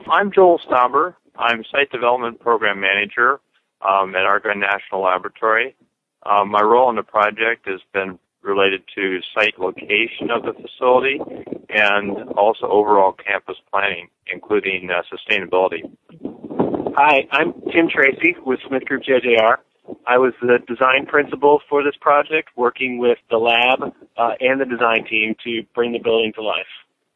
I'm Joel Stauber. I'm Site Development Program Manager at Argonne National Laboratory. My role in the project has been related to site location of the facility and also overall campus planning, including sustainability. Hi, I'm Tim Tracy with Smith Group JJR. I was the design principal for this project, working with the lab and the design team to bring the building to life.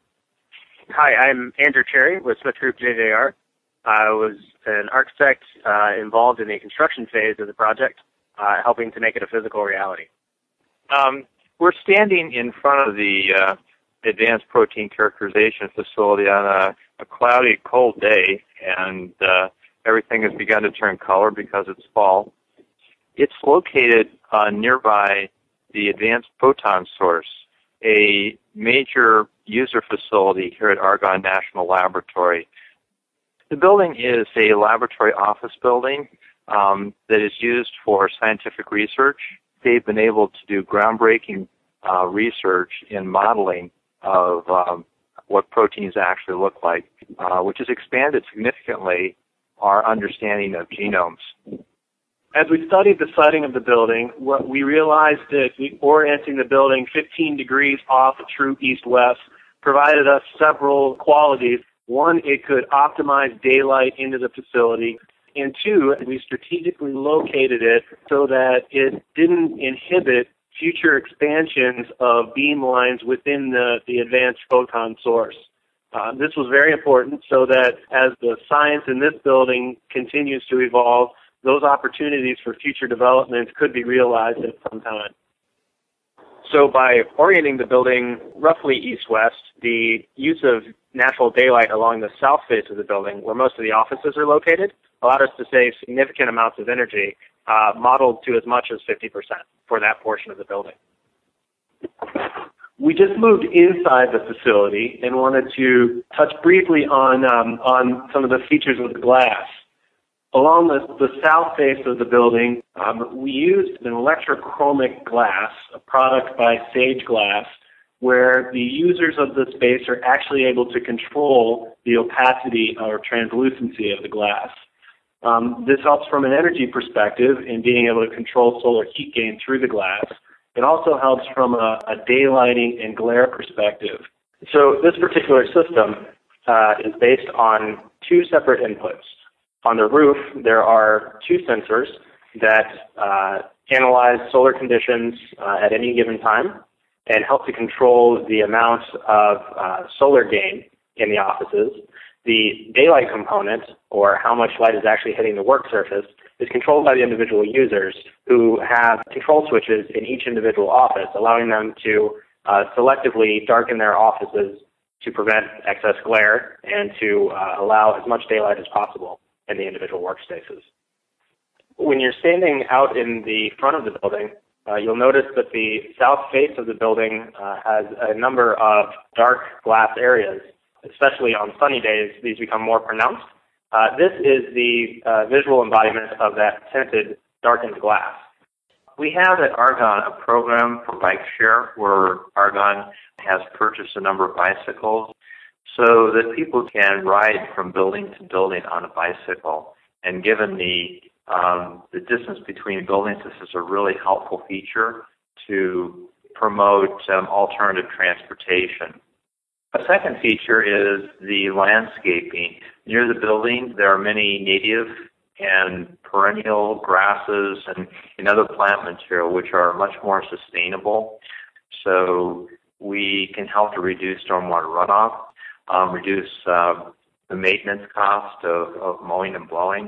Hi, I'm Andrew Cherry with Smith Group JJR. I was an architect involved in the construction phase of the project, helping to make it a physical reality. We're standing in front of the Advanced Protein Characterization Facility on a cloudy, cold day, and everything has begun to turn color because it's fall. It's located nearby the Advanced Proton Source, a major user facility here at Argonne National Laboratory. The building is a laboratory office building that is used for scientific research. They've been able to do groundbreaking research in modeling of what proteins actually look like, which has expanded significantly our understanding of genomes. As we studied the siting of the building, what we realized that orienting the building 15 degrees off of true east-west provided us several qualities. One, it could optimize daylight into the facility. And two, we strategically located it so that it didn't inhibit future expansions of beam lines within the advanced photon source. This was very important so that as the science in this building continues to evolve, those opportunities for future developments could be realized at some time. So by orienting the building roughly east-west, the use of natural daylight along the south face of the building, where most of the offices are located, allowed us to save significant amounts of energy, modeled to as much as 50% for that portion of the building. We just moved inside the facility and wanted to touch briefly on some of the features of the glass. Along the south face of the building, we used an electrochromic glass, a product by Sage Glass, where the users of the space are actually able to control the opacity or translucency of the glass. This helps from an energy perspective in being able to control solar heat gain through the glass. It also helps from a daylighting and glare perspective. So this particular system is based on two separate inputs. On the roof, there are two sensors that analyze solar conditions at any given time and help to control the amount of solar gain in the offices. The daylight component, or how much light is actually hitting the work surface, is controlled by the individual users who have control switches in each individual office, allowing them to selectively darken their offices to prevent excess glare and to allow as much daylight as possible in the individual workspaces. When you're standing out in the front of the building, you'll notice that the south face of the building has a number of dark glass areas. Especially on sunny days, these become more pronounced. This is the visual embodiment of that tinted darkened glass. We have at Argonne a program for bike share where Argonne has purchased a number of bicycles so that people can ride from building to building on a bicycle. And given the distance between buildings, this is a really helpful feature to promote alternative transportation. A second feature is the landscaping. Near the building, there are many native and perennial grasses and other plant material which are much more sustainable. So we can help to reduce stormwater runoff, reduce the maintenance cost of mowing and blowing,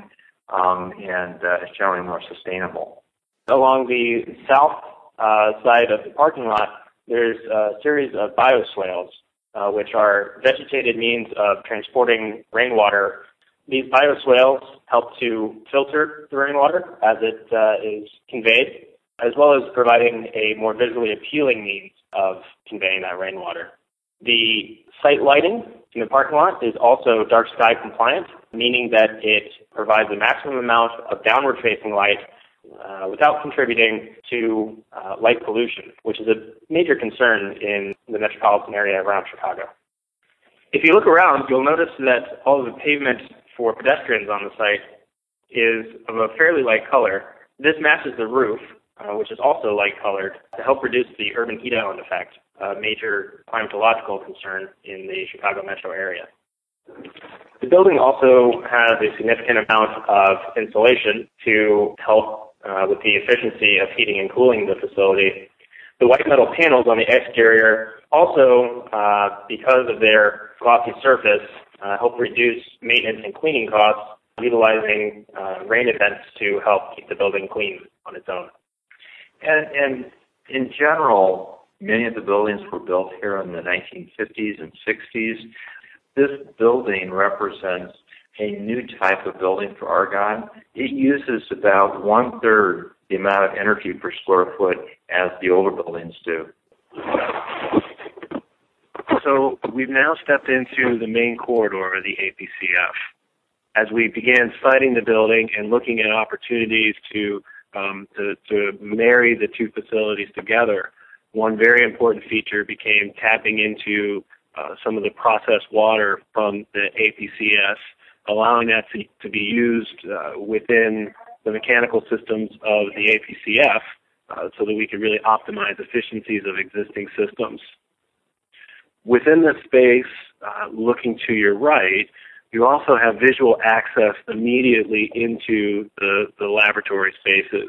and it's generally more sustainable. Along the south side of the parking lot, there's a series of bioswales, which are vegetated means of transporting rainwater. These bioswales help to filter the rainwater as it is conveyed, as well as providing a more visually appealing means of conveying that rainwater. The site lighting in the parking lot is also dark sky compliant, meaning that it provides a maximum amount of downward facing light without contributing to light pollution, which is a major concern in the metropolitan area around Chicago. If you look around, you'll notice that all of the pavement for pedestrians on the site is of a fairly light color. This matches the roof, which is also light-colored, to help reduce the urban heat island effect, a major climatological concern in the Chicago metro area. The building also has a significant amount of insulation to help with the efficiency of heating and cooling the facility. The white metal panels on the exterior also, because of their glossy surface, help reduce maintenance and cleaning costs, utilizing rain events to help keep the building clean on its own. And in general, many of the buildings were built here in the 1950s and 60s. This building represents a new type of building for Argonne. It uses about 1/3 the amount of energy per square foot as the older buildings do. So we've now stepped into the main corridor of the APCF. As we began siting the building and looking at opportunities to marry the two facilities together, one very important feature became tapping into some of the processed water from the APCS, allowing that to be used within the mechanical systems of the APCF so that we could really optimize efficiencies of existing systems. Within the space, looking to your right, you also have visual access immediately into the laboratory spaces.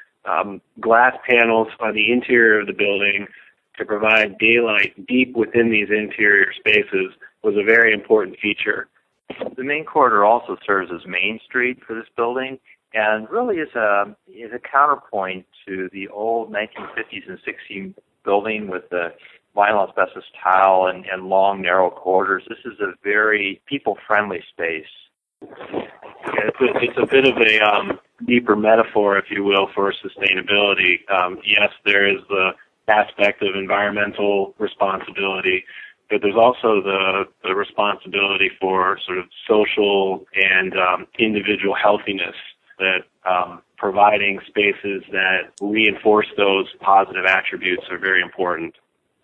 Glass panels on the interior of the building to provide daylight deep within these interior spaces was a very important feature. The main corridor also serves as Main Street for this building and really is a counterpoint to the old 1950s and 60s building with the vinyl asbestos tile and long, narrow corridors. This is a very people-friendly space. Yeah, it's a bit of a deeper metaphor, if you will, for sustainability. Yes, there is the aspect of environmental responsibility, but there's also the responsibility for sort of social and individual healthiness, that providing spaces that reinforce those positive attributes are very important.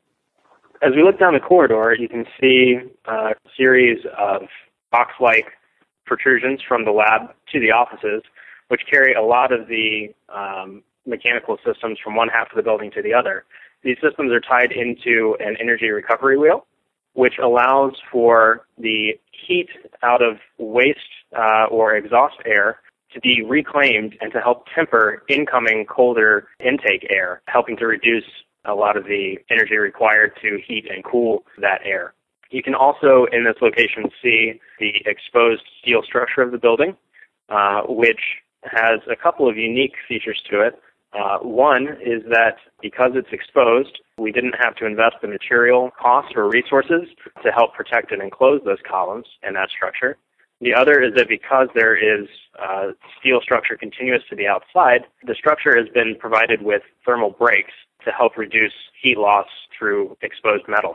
As we look down the corridor, you can see a series of box-like protrusions from the lab to the offices, which carry a lot of the mechanical systems from one half of the building to the other. These systems are tied into an energy recovery wheel, which allows for the heat out of waste or exhaust air to be reclaimed and to help temper incoming colder intake air, helping to reduce a lot of the energy required to heat and cool that air. You can also, in this location, see the exposed steel structure of the building, which has a couple of unique features to it. One is that because it's exposed, we didn't have to invest the material costs or resources to help protect and enclose those columns and that structure. The other is that because there is steel structure continuous to the outside, the structure has been provided with thermal breaks to help reduce heat loss through exposed metal.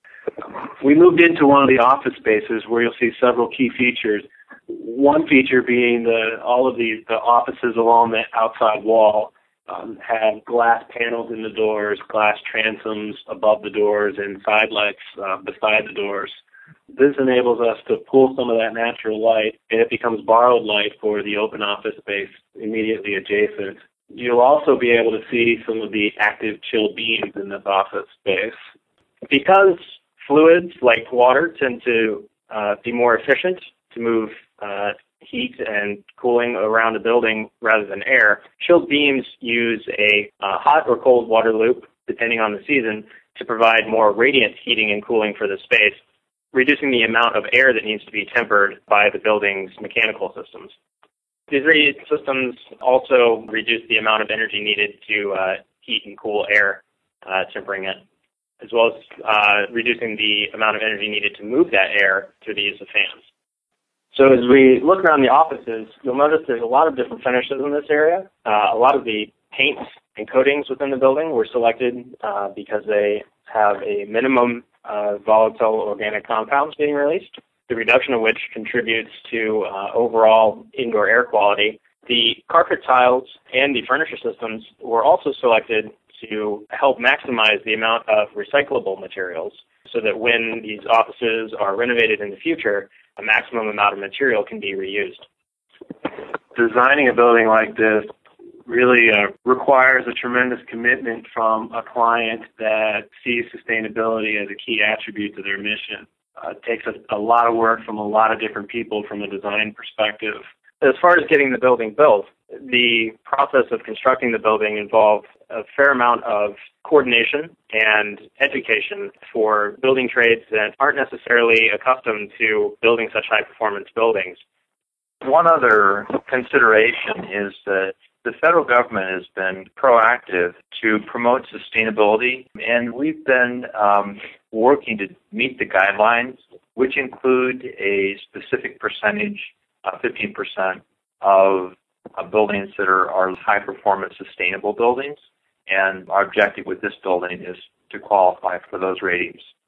We moved into one of the office spaces where you'll see several key features. One feature being all of the offices along the outside wall have glass panels in the doors, glass transoms above the doors, and side lights beside the doors. This enables us to pull some of that natural light, and it becomes borrowed light for the open office space immediately adjacent. You'll also be able to see some of the active chill beams in this office space. Because fluids like water tend to be more efficient to move heat and cooling around a building rather than air, chilled beams use a hot or cold water loop, depending on the season, to provide more radiant heating and cooling for the space, reducing the amount of air that needs to be tempered by the building's mechanical systems. These radiant systems also reduce the amount of energy needed to heat and cool air, tempering it, as well as reducing the amount of energy needed to move that air through the use of fans. So as we look around the offices, you'll notice there's a lot of different finishes in this area. A lot of the paints and coatings within the building were selected because they have a minimum volatile organic compounds being released, the reduction of which contributes to overall indoor air quality. The carpet tiles and the furniture systems were also selected to help maximize the amount of recyclable materials. so that when these offices are renovated in the future, a maximum amount of material can be reused. Designing a building like this really requires a tremendous commitment from a client that sees sustainability as a key attribute to their mission. It takes a lot of work from a lot of different people from a design perspective. As far as getting the building built, the process of constructing the building involved a fair amount of coordination and education for building trades that aren't necessarily accustomed to building such high-performance buildings. One other consideration is that the federal government has been proactive to promote sustainability, and we've been working to meet the guidelines, which include a specific percentage, 15% of buildings that are high-performance sustainable buildings. And our objective with this building is to qualify for those ratings.